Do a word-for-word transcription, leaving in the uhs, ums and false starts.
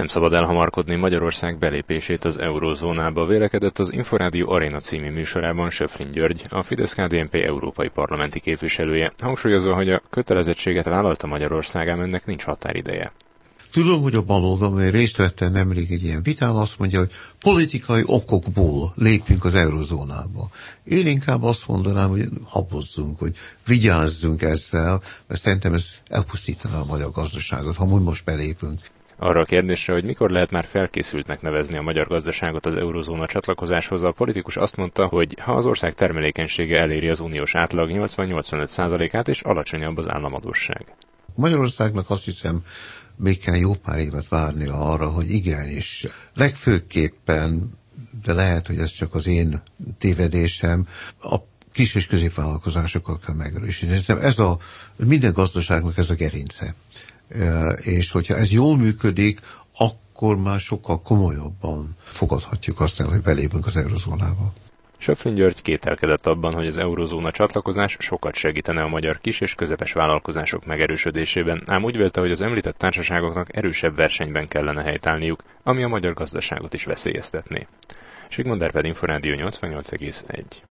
szabad elhamarkodni Magyarország belépését az eurózónába, vélekedett az Inforádió Aréna című műsorában Söfrin György, a Fidesz-ká dé en pé európai parlamenti képviselője, hangsúlyozva, hogy a kötelezettséget vállalta Magyarország, ám ennek nincs határideje. Tudom, hogy a baloldal, amely részt vette nemrég egy ilyen vitán, azt mondja, hogy politikai okokból lépjünk az eurozónába. Én inkább azt mondanám, hogy habozzunk, hogy vigyázzunk ezzel, mert szerintem ez elpusztítaná a magyar gazdaságot, ha most belépünk. Arra a kérdésre, hogy mikor lehet már felkészültnek nevezni a magyar gazdaságot az eurozóna csatlakozáshoz, a politikus azt mondta, hogy ha az ország termelékenysége eléri az uniós átlag nyolcvan-nyolcvanöt százalékát, és alacsonyabb az államadósság. Magyarországnak azt hiszem, még kell jó pár évet várnia arra, hogy igenis, legfőképpen, de lehet, hogy ez csak az én tévedésem, a kis- és középvállalkozásokkal kell megerősíteni. Ez a, minden gazdaságnak ez a gerince. És hogyha ez jól működik, akkor már sokkal komolyabban fogadhatjuk azt el, hogy belépünk az eurozónába. Söfrin György kételkedett abban, hogy az eurozóna csatlakozás sokat segítene a magyar kis- és közepes vállalkozások megerősödésében, ám úgy vélte, hogy az említett társaságoknak erősebb versenyben kellene helytállniuk, ami a magyar gazdaságot is veszélyeztetné. Sigmond Árpád, Inforádió nyolcvannyolc egész egy.